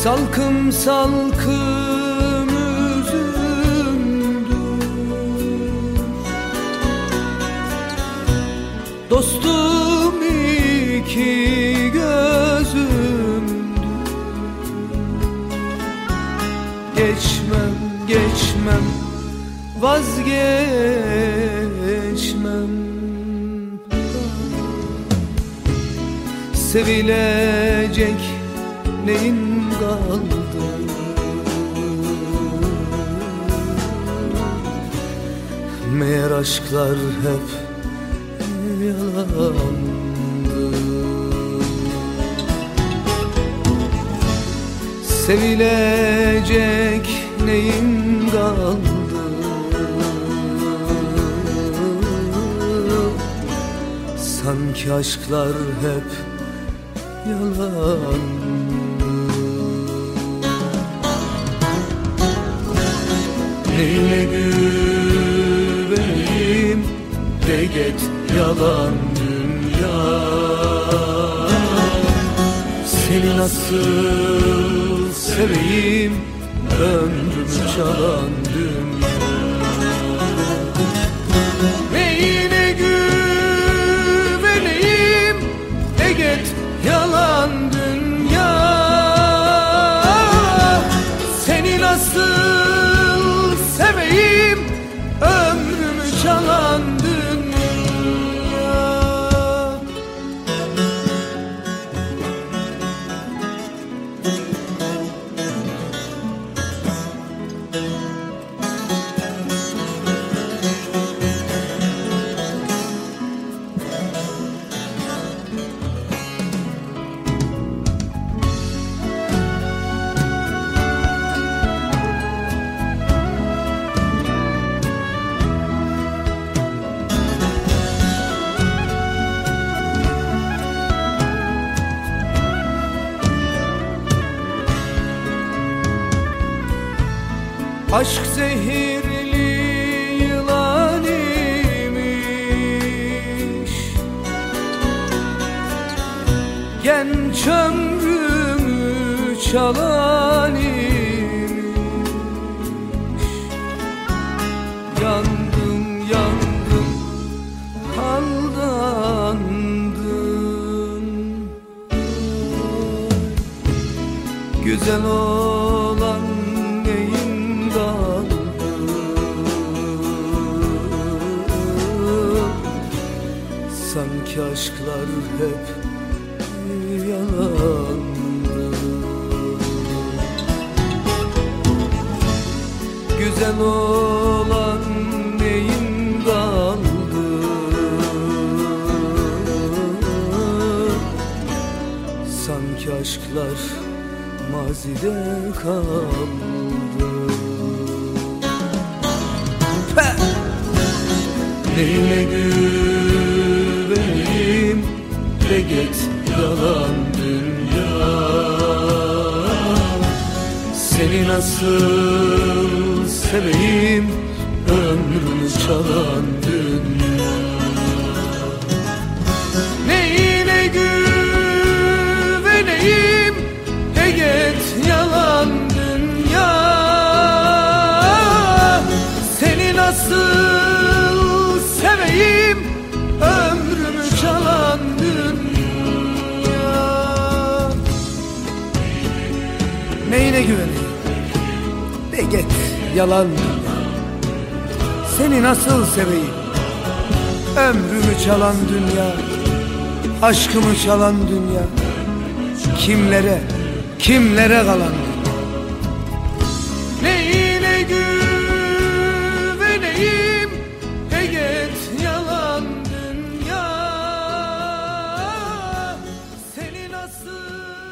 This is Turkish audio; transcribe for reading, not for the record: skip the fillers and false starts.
Salkım salkım üzüldüm, dostum iki gözümdü. Geçmem, geçmem, vazgeçmem. Sevilecek neyim kaldı? Meğer aşklar hep yalandı. Sevilecek neyim kaldı? Sanki aşklar hep yalan. Neyine güveneyim de git yalan dünya. Seni nasıl seveyim, ömrümü çalan dünya. Neyine güveneyim de git yalan dünya. Seni nasıl seveyim, ömrümü çalan dünya. Aşk zehirli yılan imiş, genç ömrümü çalan imiş. Yandım, yandım, aldandım. Güzel olan neyim kaldı? Sanki aşklar hep yalandı. Güzel olan neyim kaldı? Sanki aşklar mazide kaldı. Neyine güveneyim de git yalan dünya. Seni nasıl seveyim, ömrümü çalan dünya. Neyine güveneyim de git yalan dünya. Seni nasıl seveyim, ömrümü çalan dünya. Neyine güveneyim de git yalan dünya. Seni nasıl seveyim, ömrümü çalan dünya. Aşkımı çalan dünya. Kimlere, kimlere kalan dünya. Neyine güveneyim de git yalan dünya. Seni nasıl